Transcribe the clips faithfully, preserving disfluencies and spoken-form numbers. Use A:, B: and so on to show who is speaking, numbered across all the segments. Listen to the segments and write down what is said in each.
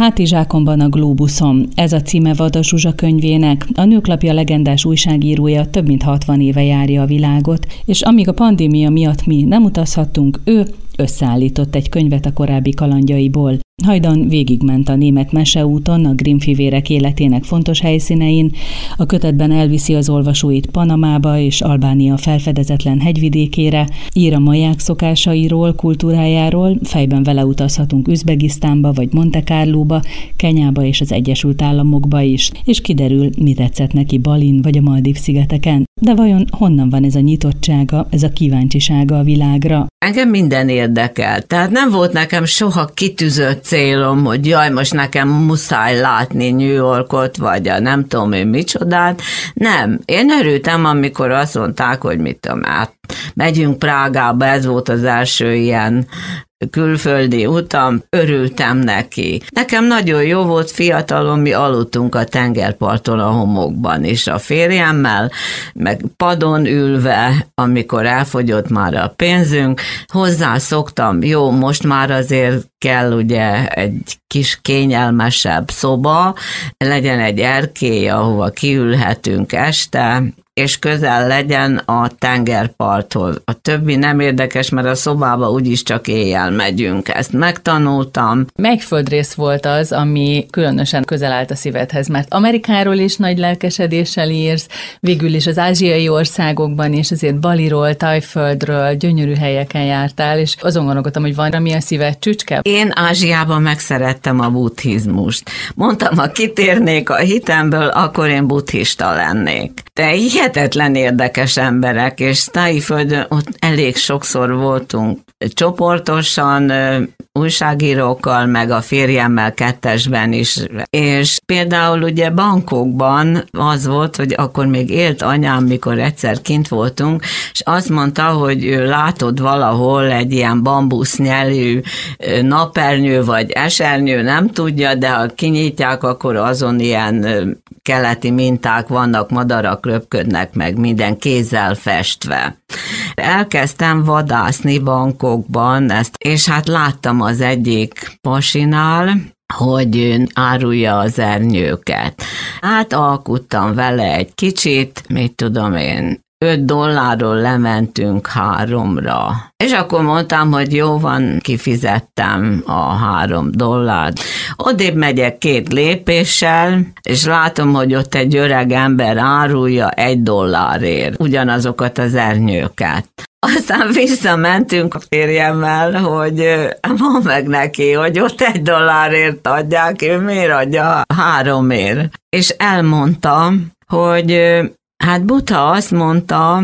A: Hátizsákomban a glóbuszom, ez a címe Vada Zsuzsa könyvének. A Nőklapja legendás újságírója több mint hatvan éve járja a világot, és amíg a pandémia miatt mi nem utazhattunk, ő összeállított egy könyvet a korábbi kalandjaiból. Hajdan végigment a német meseúton, a Grimm fivérek életének fontos helyszínein, a kötetben elviszi az olvasóit Panamába és Albánia felfedezetlen hegyvidékére, ír a maják szokásairól, kultúrájáról, fejben vele utazhatunk Üzbegisztánba vagy Monte Carlóba, Kenyába és az Egyesült Államokba is, és kiderül, mi tetszett neki Balin vagy a Maldív-szigeteken. De vajon honnan van ez a nyitottsága, ez a kíváncsisága a világra?
B: Engem minden érdekel. Tehát nem volt nekem soha kitűzött célom, hogy jaj, most nekem muszáj látni New Yorkot, vagy a nem tudom én micsodát. Nem. Én örültem, amikor azt mondták, hogy mit tudom, hát megyünk Prágába, ez volt az első ilyen külföldi utam, örültem neki. Nekem nagyon jó volt, fiatalon mi aludtunk a tengerparton a homokban is a férjemmel, meg padon ülve, amikor elfogyott már a pénzünk, hozzászoktam, jó, most már azért kell ugye egy kis kényelmesebb szoba, legyen egy erkély, ahova kiülhetünk este, és közel legyen a tengerparthoz. A többi nem érdekes, mert a szobába úgyis csak éjjel megyünk. Ezt megtanultam.
C: Melyik földrész volt az, ami különösen közel állt a szívedhez? Mert Amerikáról is nagy lelkesedéssel írsz, végül is az ázsiai országokban is, azért Baliról, Tajföldről, gyönyörű helyeken jártál, és azon gondolkodtam, hogy van, ami a szíved csücske?
B: Én Ázsiában megszerettem a buddhizmust. Mondtam, ha kitérnék a hitemből, akkor én buddhista lennék. De hihetetlen érdekes emberek, és Tájföldön ott elég sokszor voltunk csoportosan, újságírókkal, meg a férjemmel kettesben is. És például ugye Bangkokban az volt, hogy akkor még élt anyám, mikor egyszer kint voltunk, és azt mondta, hogy ő látod valahol egy ilyen bambusznyelű napernyő, vagy esernyő, nem tudja, de ha kinyitják, akkor azon ilyen keleti minták vannak, madarak röpködnek meg, minden kézzel festve. Elkezdtem vadászni Bangkokban ezt, és hát láttam az egyik pasinál, hogy árulja az ernyőket. Hát alkuttam vele egy kicsit, mit tudom én, öt dollárról lementünk háromra. És akkor mondtam, hogy jó van, kifizettem a három dollárt. Odébb megyek két lépéssel, és látom, hogy ott egy öreg ember árulja egy dollárért ugyanazokat az ernyőket. Aztán visszamentünk a férjemmel, hogy mondd meg neki, hogy ott egy dollárért adják, ő miért adja háromért. És elmondta, hogy hát Buddha azt mondta,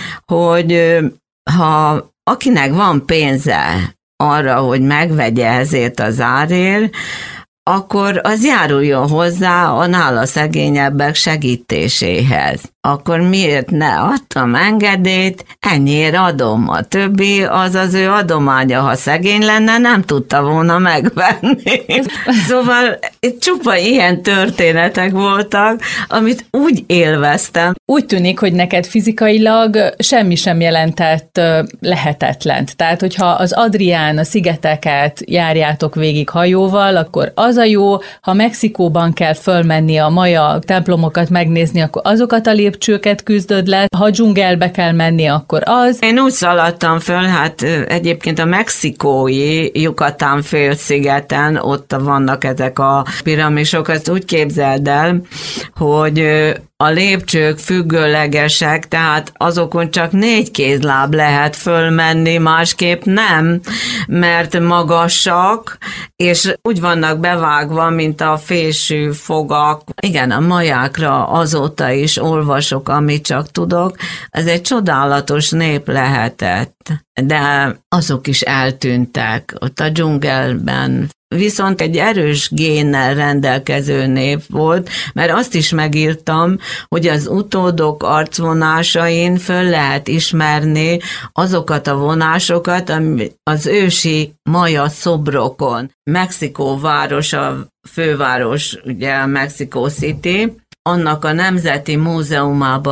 B: hogy ha akinek van pénze arra, hogy megvegye ezért az árért, akkor az járuljon hozzá a nála szegényebbek segítéséhez. Akkor miért ne adtam engedélyt, ennyiért adom. A többi az az ő adománya, ha szegény lenne, nem tudta volna megvenni. Szóval csupa ilyen történetek voltak, amit úgy élveztem.
C: Úgy tűnik, hogy neked fizikailag semmi sem jelentett lehetetlent. Tehát, hogyha az Adrián, a szigeteket járjátok végig hajóval, akkor az a jó, ha Mexikóban kell fölmenni a maja templomokat megnézni, akkor azokat a lépcsőket küzdöd le, ha dzsungelbe kell menni, akkor az.
B: Én úgy szaladtam föl, hát egyébként a mexikói Yucatán félszigeten, ott vannak ezek a piramisok, ezt úgy képzeld el, hogy a lépcsők függőlegesek, tehát azokon csak négy kézláb lehet fölmenni, másképp nem, mert magasak, és úgy vannak bevágva, mint a fésű fogak. Igen, a majákra azóta is olvasok, amit csak tudok. Ez egy csodálatos nép lehetett, de azok is eltűntek ott a dzsungelben. Viszont egy erős génnel rendelkező nép volt, mert azt is megírtam, hogy az utódok arcvonásain föl lehet ismerni azokat a vonásokat, ami az ősi maja szobrokon. Mexikó város, a főváros, ugye Mexico City, annak a Nemzeti Múzeumában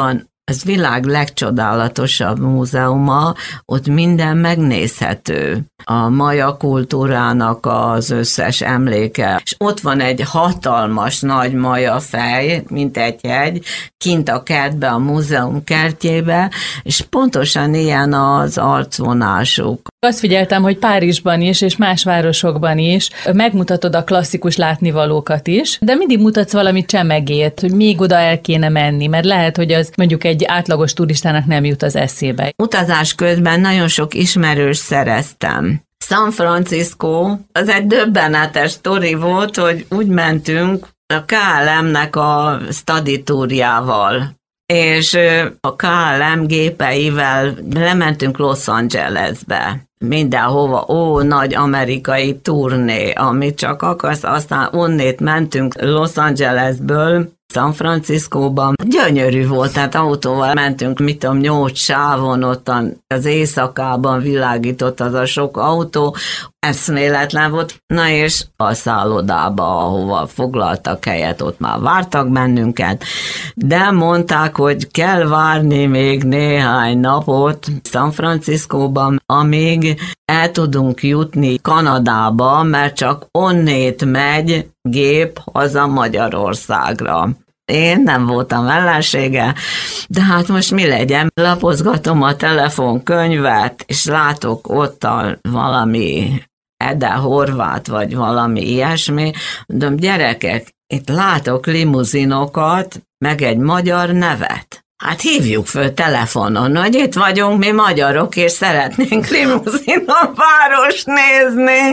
B: az világ legcsodálatosabb múzeuma, ott minden megnézhető. A maja kultúrának az összes emléke. És ott van egy hatalmas nagy maja fej, mint egy hegy, kint a kertbe, a múzeum kertjébe, és pontosan ilyen az arcvonásuk.
C: Azt figyeltem, hogy Párizsban is, és más városokban is megmutatod a klasszikus látnivalókat is, de mindig mutatsz valami csemegét, hogy még oda el kéne menni, mert lehet, hogy az mondjuk egy átlagos turistának nem jut az eszébe.
B: Utazás közben nagyon sok ismerős szereztem. San Francisco, az egy döbbenetes sztori volt, hogy úgy mentünk a ká el em-nek a study túrjával, és a ká el em gépeivel lementünk Los Angelesbe. Mindenhova, ó, nagy amerikai turné, amit csak akarsz, aztán onnét mentünk Los Angelesből San Franciscóban. Gyönyörű volt, tehát autóval mentünk, mit tudom, nyolc sávon, ottan az éjszakában világított az a sok autó, eszméletlen volt. Na és a szállodába, ahova foglaltak helyet, ott már vártak bennünket, de mondták, hogy kell várni még néhány napot San Franciscóban, amíg el tudunk jutni Kanadába, mert csak onnét megy gép haza Magyarországra. Én nem voltam ellensége, de hát most mi legyen? Lapozgatom a telefonkönyvet, és látok ott a valami Ede Horváth, vagy valami ilyesmi. Mondom, gyerekek, itt látok limuzinokat, meg egy magyar nevet. Hát hívjuk föl telefonon, hogy itt vagyunk mi magyarok, és szeretnénk limuzinon város nézni.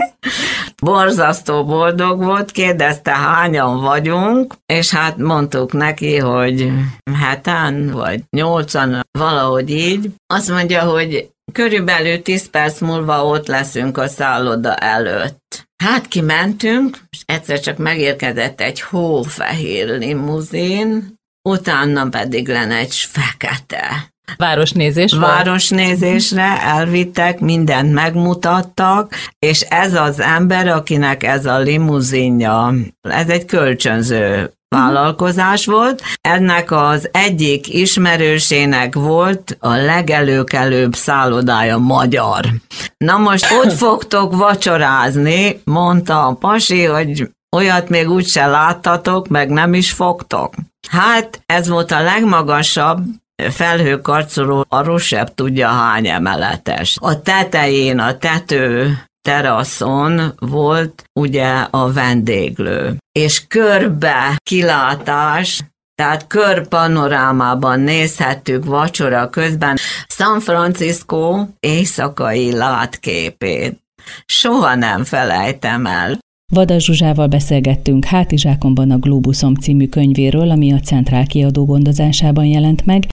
B: Borzasztó boldog volt, kérdezte, hányan vagyunk, és hát mondtuk neki, hogy heten vagy nyolcan, valahogy így. Azt mondja, hogy körülbelül tíz perc múlva ott leszünk a szálloda előtt. Hát kimentünk, és egyszer csak megérkezett egy hófehér limuzin, utána pedig lenne egy fekete.
C: Városnézés volt? Városnézésre
B: elvittek, mindent megmutattak, és ez az ember, akinek ez a limuzinja, ez egy kölcsönző vállalkozás volt. Ennek az egyik ismerősének volt a legelőkelőbb szállodája magyar. Na most ott fogtok vacsorázni, mondta a pasi, hogy olyat még úgyse láttatok, meg nem is fogtok. Hát ez volt a legmagasabb felhőkarcoló, a Rosebb tudja hány emeletes. A tetején, a tető teraszon volt ugye a vendéglő, és körbe kilátás, tehát körpanorámában nézhettük vacsora közben San Francisco éjszakai látképét. Soha nem felejtem el.
A: Vadas Zsuzsával beszélgettünk Hátizsákomban a Globuszom című könyvéről, ami a Centrál kiadó gondozásában jelent meg,